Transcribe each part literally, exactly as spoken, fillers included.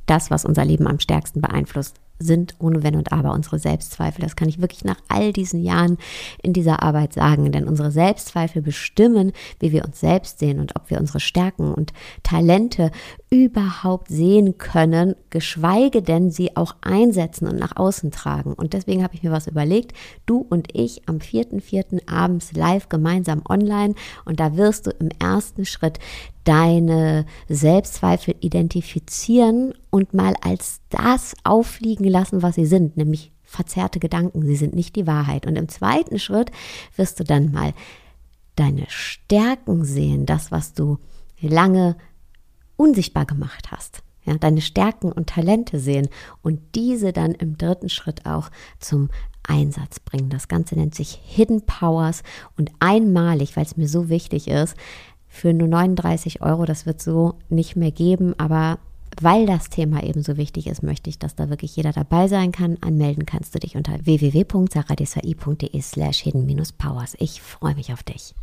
das, was unser Leben am stärksten beeinflusst, sind ohne Wenn und Aber unsere Selbstzweifel. Das kann ich wirklich nach all diesen Jahren in dieser Arbeit sagen, denn unsere Selbstzweifel bestimmen, wie wir uns selbst sehen und ob wir unsere Stärken und Talente überhaupt sehen können, geschweige denn sie auch einsetzen und nach außen tragen. Und deswegen habe ich mir was überlegt, du und ich am vierten vierten abends live gemeinsam online, und da wirst du im ersten Schritt deine Selbstzweifel identifizieren und mal als das auffliegen lassen, was sie sind, nämlich verzerrte Gedanken. Sie sind nicht die Wahrheit. Und im zweiten Schritt wirst du dann mal deine Stärken sehen, das, was du lange unsichtbar gemacht hast. Ja, deine Stärken und Talente sehen und diese dann im dritten Schritt auch zum Einsatz bringen. Das Ganze nennt sich Hidden Powers und einmalig, weil es mir so wichtig ist, für nur neununddreißig Euro, das wird so nicht mehr geben, aber weil das Thema eben so wichtig ist, möchte ich, dass da wirklich jeder dabei sein kann. Anmelden kannst du dich unter w w w punkt sarah desai punkt de slash hidden powers. Ich freue mich auf dich.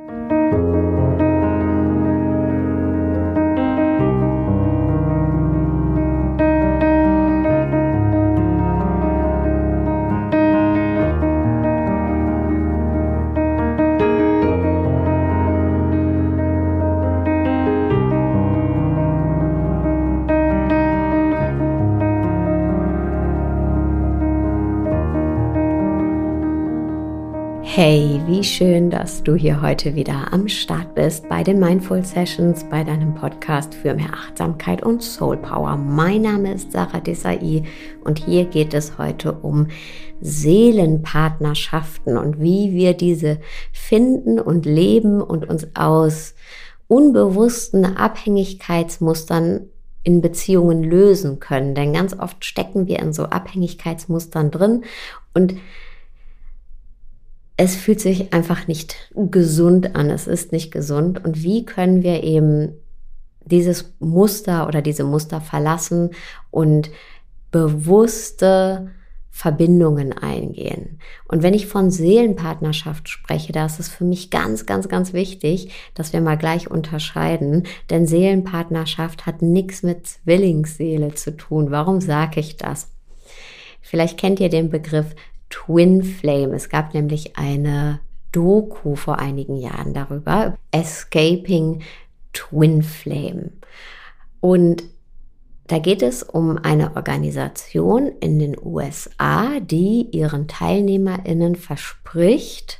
Hey, wie schön, dass du hier heute wieder am Start bist bei den Mindful Sessions, bei deinem Podcast für mehr Achtsamkeit und Soul Power. Mein Name ist Sarah Desai und hier geht es heute um Seelenpartnerschaften und wie wir diese finden und leben und uns aus unbewussten Abhängigkeitsmustern in Beziehungen lösen können. Denn ganz oft stecken wir in so Abhängigkeitsmustern drin und es fühlt sich einfach nicht gesund an, es ist nicht gesund. Und wie können wir eben dieses Muster oder diese Muster verlassen und bewusste Verbindungen eingehen? Und wenn ich von Seelenpartnerschaft spreche, da ist es für mich ganz, ganz, ganz wichtig, dass wir mal gleich unterscheiden, denn Seelenpartnerschaft hat nichts mit Zwillingsseele zu tun. Warum sage ich das? Vielleicht kennt ihr den Begriff Twin Flame. Es gab nämlich eine Doku vor einigen Jahren darüber, Escaping Twin Flame. Und da geht es um eine Organisation in den U S A, die ihren TeilnehmerInnen verspricht,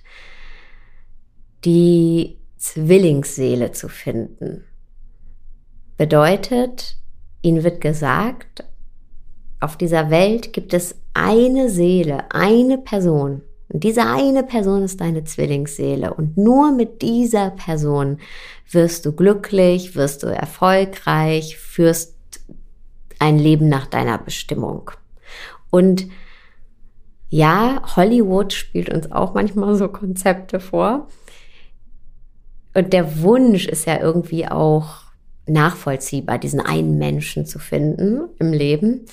die Zwillingsseele zu finden. Bedeutet, ihnen wird gesagt, auf dieser Welt gibt es eine Seele, eine Person. Und diese eine Person ist deine Zwillingsseele. Und nur mit dieser Person wirst du glücklich, wirst du erfolgreich, führst ein Leben nach deiner Bestimmung. Und ja, Hollywood spielt uns auch manchmal so Konzepte vor. Und der Wunsch ist ja irgendwie auch nachvollziehbar, diesen einen Menschen zu finden im Leben.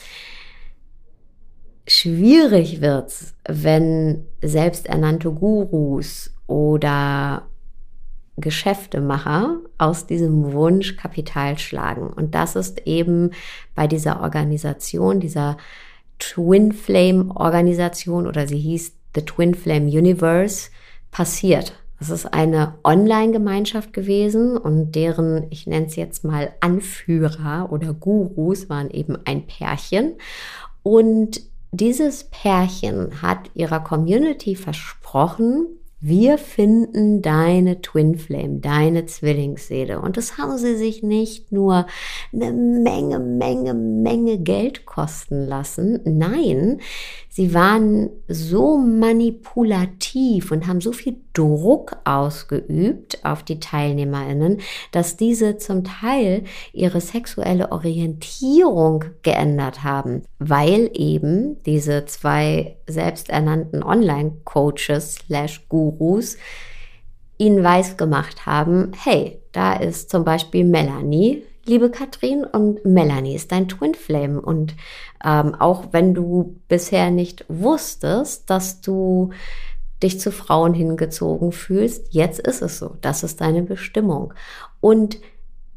Schwierig wird's, wenn selbsternannte Gurus oder Geschäftemacher aus diesem Wunsch Kapital schlagen. Und das ist eben bei dieser Organisation, dieser Twin Flame Organisation, oder sie hieß The Twin Flame Universe, passiert. Es ist eine Online-Gemeinschaft gewesen und deren, ich nenne es jetzt mal Anführer oder Gurus, waren eben ein Pärchen. Und dieses Pärchen hat ihrer Community versprochen, wir finden deine Twin Flame, deine Zwillingsseele. Und das haben sie sich nicht nur eine Menge, Menge, Menge Geld kosten lassen. Nein, sie waren so manipulativ und haben so viel Druck ausgeübt auf die TeilnehmerInnen, dass diese zum Teil ihre sexuelle Orientierung geändert haben, weil eben diese zwei selbsternannten Online-Coaches slash Gurus ihnen weisgemacht haben, hey, da ist zum Beispiel Melanie, liebe Katrin, und Melanie ist dein Twin Flame. Und ähm, auch wenn du bisher nicht wusstest, dass du dich zu Frauen hingezogen fühlst, jetzt ist es so. Das ist deine Bestimmung. Und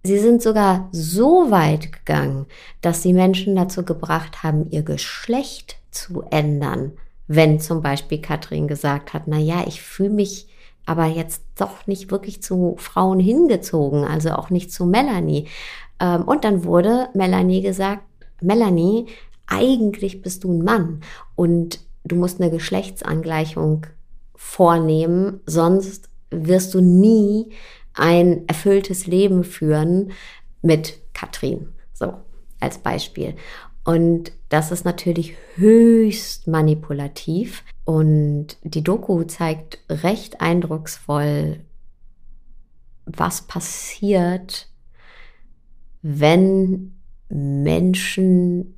sie sind sogar so weit gegangen, dass sie Menschen dazu gebracht haben, ihr Geschlecht zu ändern. Wenn zum Beispiel Katrin gesagt hat, na ja, ich fühle mich aber jetzt doch nicht wirklich zu Frauen hingezogen, also auch nicht zu Melanie. Und dann wurde Melanie gesagt, Melanie, eigentlich bist du ein Mann und du musst eine Geschlechtsangleichung vornehmen, sonst wirst du nie ein erfülltes Leben führen mit Katrin, so als Beispiel. Und das ist natürlich höchst manipulativ und die Doku zeigt recht eindrucksvoll, was passiert, wenn Menschen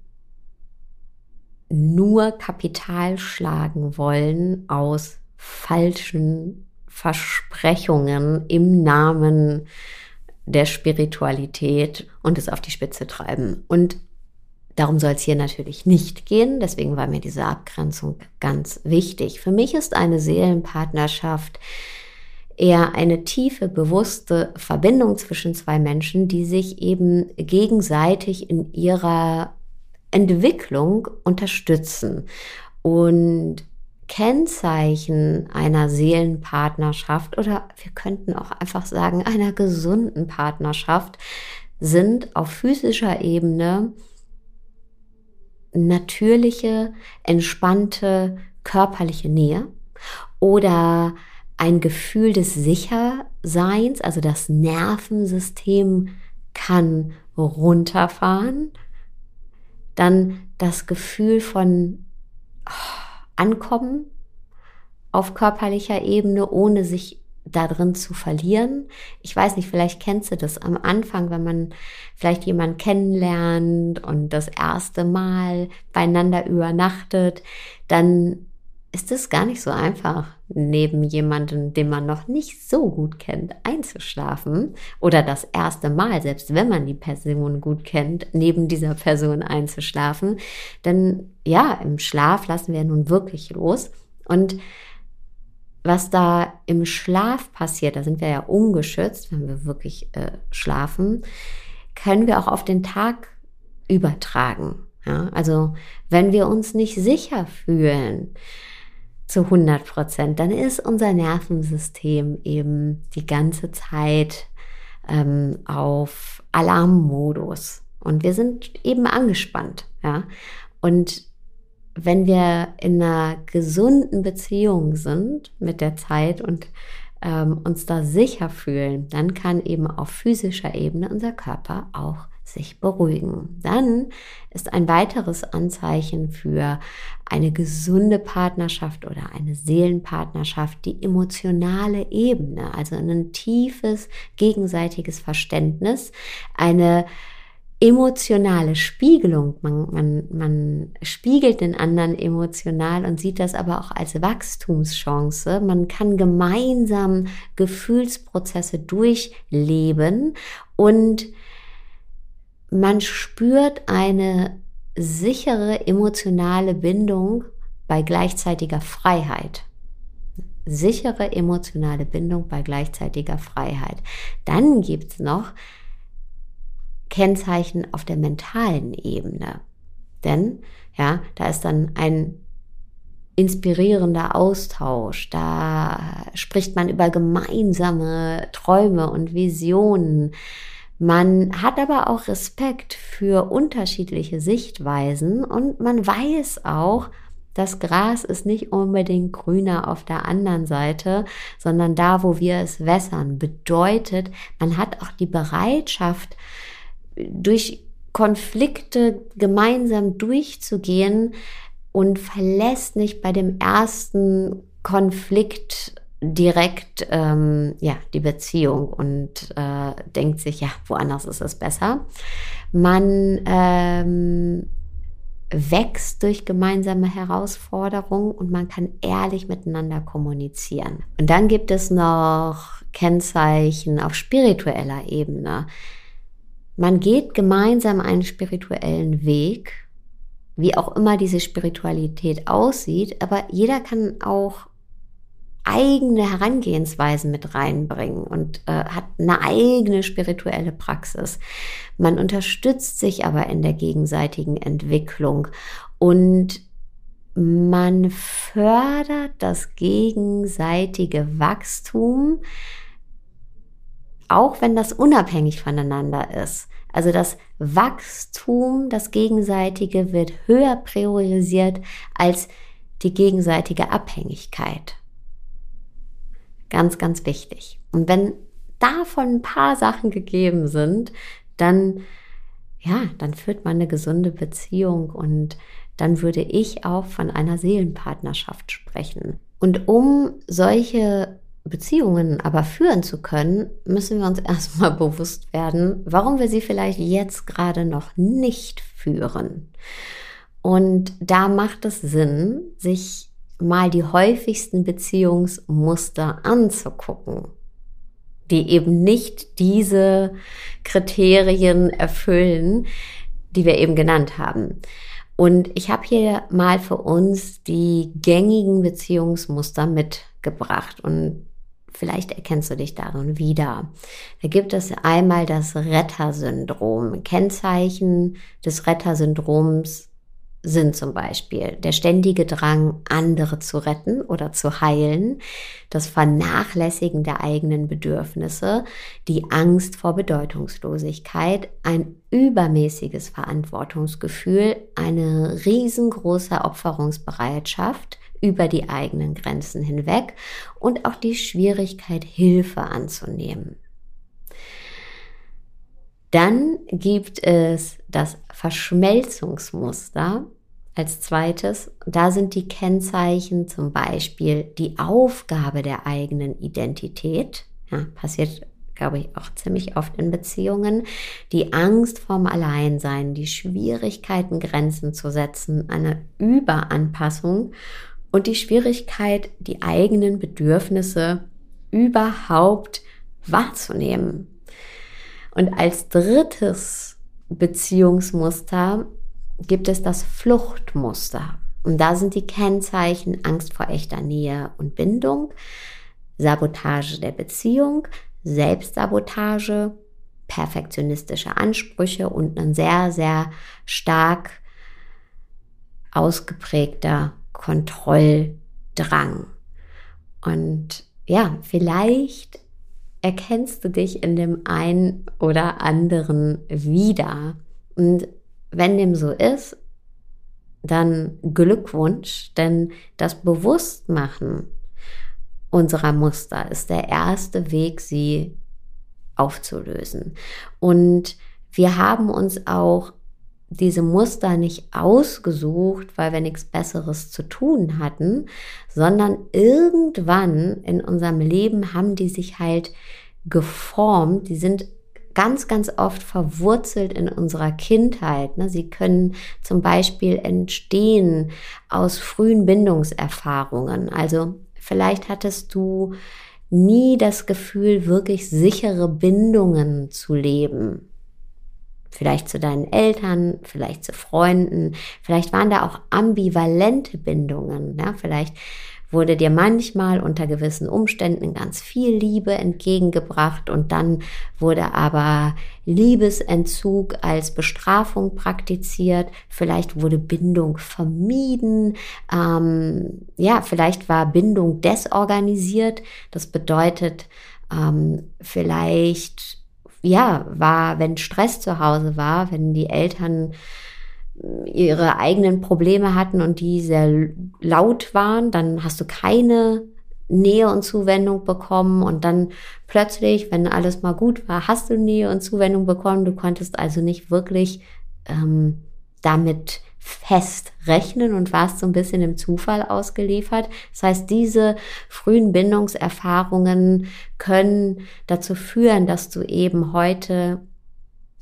nur Kapital schlagen wollen aus falschen Versprechungen im Namen der Spiritualität und es auf die Spitze treiben. Und darum soll es hier natürlich nicht gehen. Deswegen war mir diese Abgrenzung ganz wichtig. Für mich ist eine Seelenpartnerschaft eher eine tiefe, bewusste Verbindung zwischen zwei Menschen, die sich eben gegenseitig in ihrer Entwicklung unterstützen. Und Kennzeichen einer Seelenpartnerschaft oder wir könnten auch einfach sagen, einer gesunden Partnerschaft sind auf physischer Ebene natürliche, entspannte körperliche Nähe oder ein Gefühl des Sicherseins, also das Nervensystem kann runterfahren, dann das Gefühl von oh, Ankommen auf körperlicher Ebene, ohne sich da drin zu verlieren. Ich weiß nicht, vielleicht kennst du das am Anfang, wenn man vielleicht jemanden kennenlernt und das erste Mal beieinander übernachtet, dann ist es gar nicht so einfach, neben jemandem, den man noch nicht so gut kennt, einzuschlafen oder das erste Mal, selbst wenn man die Person gut kennt, neben dieser Person einzuschlafen. Denn ja, im Schlaf lassen wir nun wirklich los. Und was da im Schlaf passiert, da sind wir ja ungeschützt, wenn wir wirklich äh, schlafen, können wir auch auf den Tag übertragen. Ja? Also wenn wir uns nicht sicher fühlen, zu hundert Prozent, dann ist unser Nervensystem eben die ganze Zeit ähm, auf Alarmmodus und wir sind eben angespannt, ja. Und wenn wir in einer gesunden Beziehung sind mit der Zeit und ähm, uns da sicher fühlen, dann kann eben auf physischer Ebene unser Körper auch sich beruhigen. Dann ist ein weiteres Anzeichen für eine gesunde Partnerschaft oder eine Seelenpartnerschaft die emotionale Ebene, also ein tiefes gegenseitiges Verständnis, eine emotionale Spiegelung. Man, man, man spiegelt den anderen emotional und sieht das aber auch als Wachstumschance. Man kann gemeinsam Gefühlsprozesse durchleben und man spürt eine sichere emotionale Bindung bei gleichzeitiger Freiheit. Sichere emotionale Bindung bei gleichzeitiger Freiheit. Dann gibt es noch Kennzeichen auf der mentalen Ebene. Denn ja, da ist dann ein inspirierender Austausch. Da spricht man über gemeinsame Träume und Visionen. Man hat aber auch Respekt für unterschiedliche Sichtweisen und man weiß auch, das Gras ist nicht unbedingt grüner auf der anderen Seite, sondern da, wo wir es wässern. Bedeutet, man hat auch die Bereitschaft, durch Konflikte gemeinsam durchzugehen und verlässt nicht bei dem ersten Konflikt direkt ähm, ja die Beziehung und äh, denkt sich, ja, woanders ist es besser. Man ähm, wächst durch gemeinsame Herausforderungen und man kann ehrlich miteinander kommunizieren. Und dann gibt es noch Kennzeichen auf spiritueller Ebene. Man geht gemeinsam einen spirituellen Weg, wie auch immer diese Spiritualität aussieht, aber jeder kann auch eigene Herangehensweisen mit reinbringen und äh, hat eine eigene spirituelle Praxis. Man unterstützt sich aber in der gegenseitigen Entwicklung und man fördert das gegenseitige Wachstum, auch wenn das unabhängig voneinander ist. Also das Wachstum, das gegenseitige, wird höher priorisiert als die gegenseitige Abhängigkeit. Ganz, ganz wichtig. Und wenn davon ein paar Sachen gegeben sind, dann, ja, dann führt man eine gesunde Beziehung und dann würde ich auch von einer Seelenpartnerschaft sprechen. Und um solche Beziehungen aber führen zu können, müssen wir uns erstmal bewusst werden, warum wir sie vielleicht jetzt gerade noch nicht führen. Und da macht es Sinn, sich mal die häufigsten Beziehungsmuster anzugucken, die eben nicht diese Kriterien erfüllen, die wir eben genannt haben. Und ich habe hier mal für uns die gängigen Beziehungsmuster mitgebracht und vielleicht erkennst du dich darin wieder. Da gibt es einmal das Rettersyndrom. Kennzeichen des Rettersyndroms sind zum Beispiel der ständige Drang, andere zu retten oder zu heilen, das Vernachlässigen der eigenen Bedürfnisse, die Angst vor Bedeutungslosigkeit, ein übermäßiges Verantwortungsgefühl, eine riesengroße Opferungsbereitschaft über die eigenen Grenzen hinweg und auch die Schwierigkeit, Hilfe anzunehmen. Dann gibt es das Verschmelzungsmuster als zweites. Da sind die Kennzeichen zum Beispiel die Aufgabe der eigenen Identität. Ja, passiert, glaube ich, auch ziemlich oft in Beziehungen. Die Angst vorm Alleinsein, die Schwierigkeiten, Grenzen zu setzen, eine Überanpassung und die Schwierigkeit, die eigenen Bedürfnisse überhaupt wahrzunehmen. Und als drittes Beziehungsmuster gibt es das Fluchtmuster. Und da sind die Kennzeichen Angst vor echter Nähe und Bindung, Sabotage der Beziehung, Selbstsabotage, perfektionistische Ansprüche und ein sehr, sehr stark ausgeprägter Kontrolldrang. Und ja, vielleicht erkennst du dich in dem einen oder anderen wieder. Und wenn dem so ist, dann Glückwunsch, denn das Bewusstmachen unserer Muster ist der erste Weg, sie aufzulösen. Und wir haben uns auch diese Muster nicht ausgesucht, weil wir nichts Besseres zu tun hatten, sondern irgendwann in unserem Leben haben die sich halt geformt. Die sind ganz, ganz oft verwurzelt in unserer Kindheit. Sie können zum Beispiel entstehen aus frühen Bindungserfahrungen. Also vielleicht hattest du nie das Gefühl, wirklich sichere Bindungen zu leben. Vielleicht zu deinen Eltern, vielleicht zu Freunden, vielleicht waren da auch ambivalente Bindungen. Ja? Vielleicht wurde dir manchmal unter gewissen Umständen ganz viel Liebe entgegengebracht und dann wurde aber Liebesentzug als Bestrafung praktiziert. Vielleicht wurde Bindung vermieden. Ähm, ja, vielleicht war Bindung desorganisiert. Das bedeutet, ähm, vielleicht ja, war, wenn Stress zu Hause war, wenn die Eltern ihre eigenen Probleme hatten und die sehr laut waren, dann hast du keine Nähe und Zuwendung bekommen und dann plötzlich, wenn alles mal gut war, hast du Nähe und Zuwendung bekommen. Du konntest also nicht wirklich ähm, damit fest rechnen und warst so ein bisschen im Zufall ausgeliefert. Das heißt, diese frühen Bindungserfahrungen können dazu führen, dass du eben heute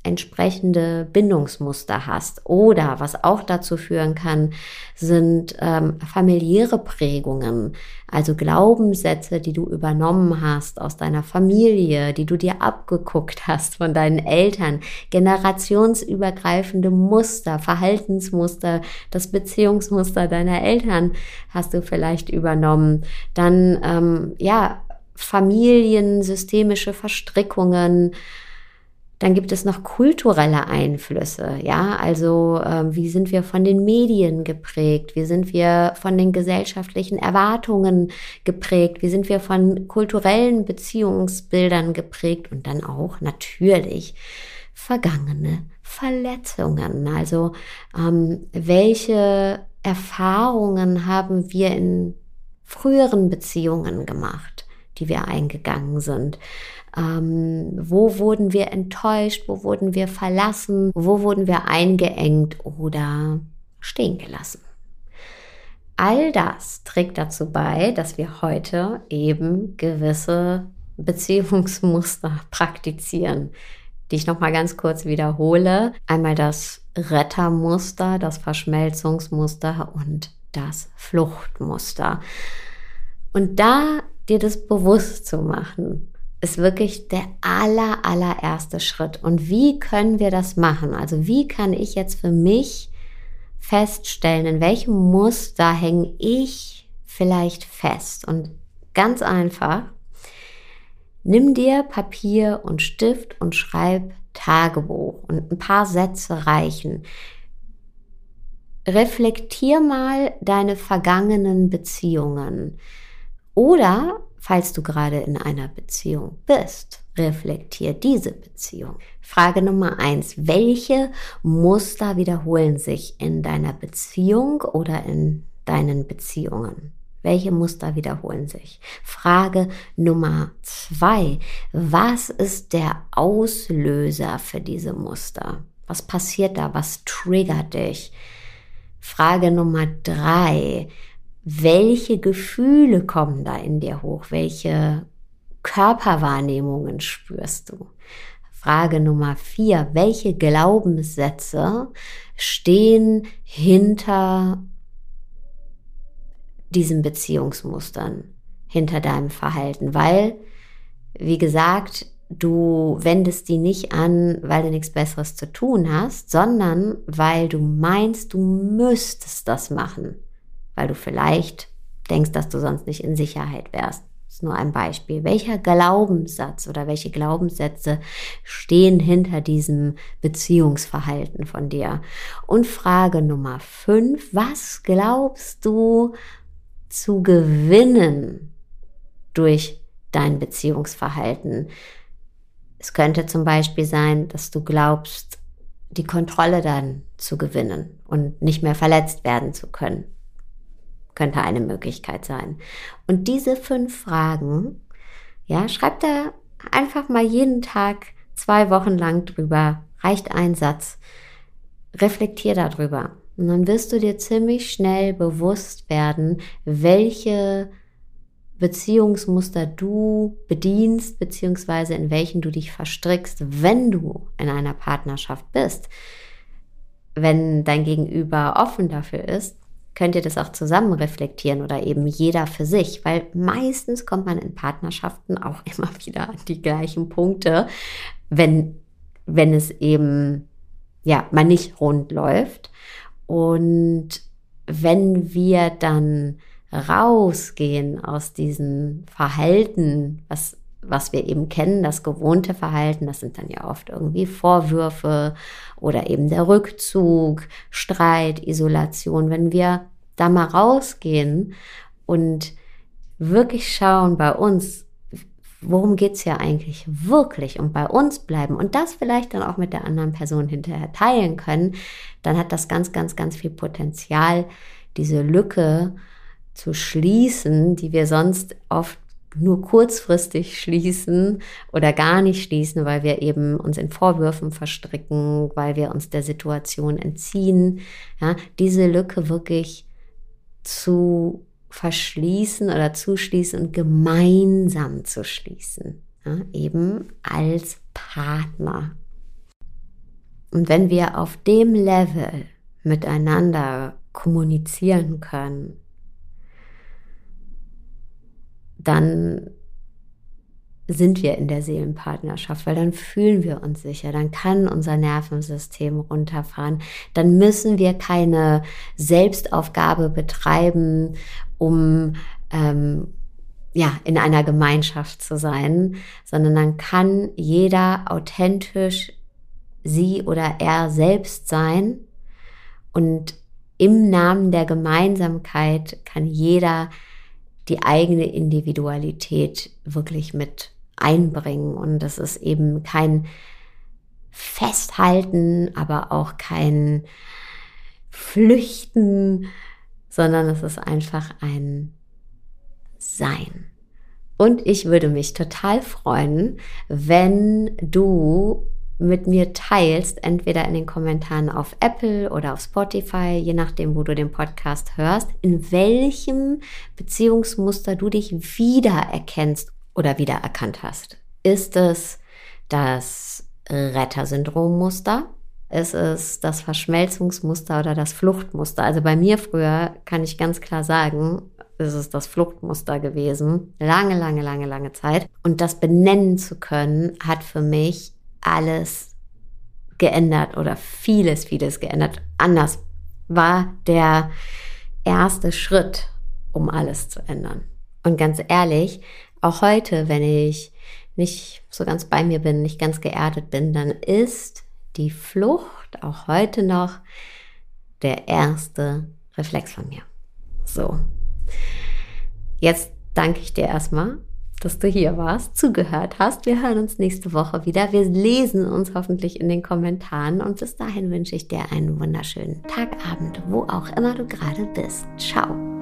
entsprechende Bindungsmuster hast. Oder was auch dazu führen kann, sind ähm, familiäre Prägungen, also Glaubenssätze, die du übernommen hast aus deiner Familie, die du dir abgeguckt hast von deinen Eltern, generationsübergreifende Muster, Verhaltensmuster, das Beziehungsmuster deiner Eltern hast du vielleicht übernommen. Dann, ähm, ja, Familien, systemische Verstrickungen. Dann gibt es noch kulturelle Einflüsse, ja, also äh, wie sind wir von den Medien geprägt, wie sind wir von den gesellschaftlichen Erwartungen geprägt, wie sind wir von kulturellen Beziehungsbildern geprägt und dann auch natürlich vergangene Verletzungen, also ähm, welche Erfahrungen haben wir in früheren Beziehungen gemacht, die wir eingegangen sind. Ähm, wo wurden wir enttäuscht, wo wurden wir verlassen, wo wurden wir eingeengt oder stehen gelassen. All das trägt dazu bei, dass wir heute eben gewisse Beziehungsmuster praktizieren, die ich nochmal ganz kurz wiederhole. Einmal das Rettermuster, das Verschmelzungsmuster und das Fluchtmuster. Und da dir das bewusst zu machen, ist wirklich der aller, allererste Schritt. Und wie können wir das machen? Also wie kann ich jetzt für mich feststellen, in welchem Muster hänge ich vielleicht fest? Und ganz einfach, nimm dir Papier und Stift und schreib Tagebuch. Und ein paar Sätze reichen. Reflektier mal deine vergangenen Beziehungen. Oder falls du gerade in einer Beziehung bist, reflektier diese Beziehung. Frage Nummer eins. Welche Muster wiederholen sich in deiner Beziehung oder in deinen Beziehungen? Welche Muster wiederholen sich? Frage Nummer zwei. Was ist der Auslöser für diese Muster? Was passiert da? Was triggert dich? Frage Nummer drei. Welche Gefühle kommen da in dir hoch? Welche Körperwahrnehmungen spürst du? Frage Nummer vier. Welche Glaubenssätze stehen hinter diesen Beziehungsmustern, hinter deinem Verhalten? Weil, wie gesagt, du wendest die nicht an, weil du nichts Besseres zu tun hast, sondern weil du meinst, du müsstest das machen. Weil du vielleicht denkst, dass du sonst nicht in Sicherheit wärst. Das ist nur ein Beispiel. Welcher Glaubenssatz oder welche Glaubenssätze stehen hinter diesem Beziehungsverhalten von dir? Und Frage Nummer fünf, was glaubst du zu gewinnen durch dein Beziehungsverhalten? Es könnte zum Beispiel sein, dass du glaubst, die Kontrolle dann zu gewinnen und nicht mehr verletzt werden zu können. Könnte eine Möglichkeit sein. Und diese fünf Fragen, ja, schreib da einfach mal jeden Tag zwei Wochen lang drüber. Reicht ein Satz. Reflektier darüber. Und dann wirst du dir ziemlich schnell bewusst werden, welche Beziehungsmuster du bedienst, beziehungsweise in welchen du dich verstrickst, wenn du in einer Partnerschaft bist. Wenn dein Gegenüber offen dafür ist, könnt ihr das auch zusammen reflektieren oder eben jeder für sich, weil meistens kommt man in Partnerschaften auch immer wieder an die gleichen Punkte, wenn, wenn es eben, ja, mal nicht rund läuft. Und wenn wir dann rausgehen aus diesem Verhalten, was, was wir eben kennen, das gewohnte Verhalten, das sind dann ja oft irgendwie Vorwürfe oder eben der Rückzug, Streit, Isolation. Wenn wir da mal rausgehen und wirklich schauen bei uns, worum geht's ja eigentlich wirklich und bei uns bleiben und das vielleicht dann auch mit der anderen Person hinterher teilen können, dann hat das ganz, ganz, ganz viel Potenzial, diese Lücke zu schließen, die wir sonst oft nur kurzfristig schließen oder gar nicht schließen, weil wir eben uns in Vorwürfen verstricken, weil wir uns der Situation entziehen. Ja, diese Lücke wirklich zu verschließen oder zuschließen und gemeinsam zu schließen, ja, eben als Partner. Und wenn wir auf dem Level miteinander kommunizieren können, dann sind wir in der Seelenpartnerschaft, weil dann fühlen wir uns sicher, dann kann unser Nervensystem runterfahren, dann müssen wir keine Selbstaufgabe betreiben, um ähm, ja, in einer Gemeinschaft zu sein, sondern dann kann jeder authentisch sie oder er selbst sein und im Namen der Gemeinsamkeit kann jeder die eigene Individualität wirklich mit einbringen. Und das ist eben kein Festhalten, aber auch kein Flüchten, sondern es ist einfach ein Sein. Und ich würde mich total freuen, wenn du mit mir teilst, entweder in den Kommentaren auf Apple oder auf Spotify, je nachdem, wo du den Podcast hörst, in welchem Beziehungsmuster du dich wiedererkennst oder wiedererkannt hast. Ist es das Retter-Syndrom-Muster? Ist es das Verschmelzungsmuster oder das Fluchtmuster? Also bei mir früher kann ich ganz klar sagen, ist es das Fluchtmuster gewesen. Lange, lange, lange, lange Zeit. Und das benennen zu können, hat für mich alles geändert oder vieles, vieles geändert. Anders war der erste Schritt, um alles zu ändern. Und ganz ehrlich, auch heute, wenn ich nicht so ganz bei mir bin, nicht ganz geerdet bin, dann ist die Flucht auch heute noch der erste Reflex von mir. So, jetzt danke ich dir erstmal, dass du hier warst, zugehört hast. Wir hören uns nächste Woche wieder. Wir lesen uns hoffentlich in den Kommentaren und bis dahin wünsche ich dir einen wunderschönen Tag, Abend, wo auch immer du gerade bist. Ciao.